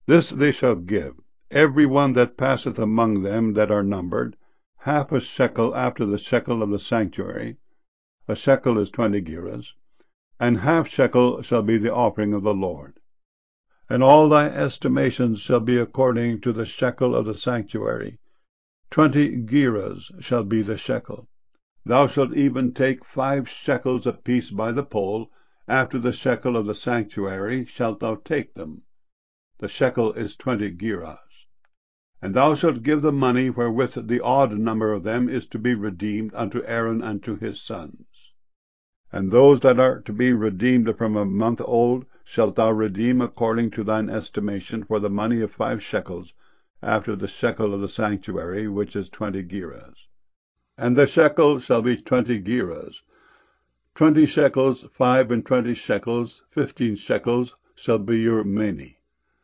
This they shall give, every one that passeth among them that are numbered, half a shekel after the shekel of the sanctuary. A shekel is 20 gerahs. And half shekel shall be the offering of the Lord. And all thy estimations shall be according to the shekel of the sanctuary. 20 gerahs shall be the shekel. Thou shalt even take 5 shekels apiece by the poll, after the shekel of the sanctuary shalt thou take them. The shekel is 20 gerahs. And thou shalt give the money wherewith the odd number of them is to be redeemed unto Aaron and to his sons. And those that are to be redeemed from a month old shalt thou redeem according to thine estimation for the money of 5 shekels, after the shekel of the sanctuary, which is 20 gerahs. And the shekel shall be 20 gerahs. 20 shekels, 5 and 20 shekels, 15 shekels shall be your meni.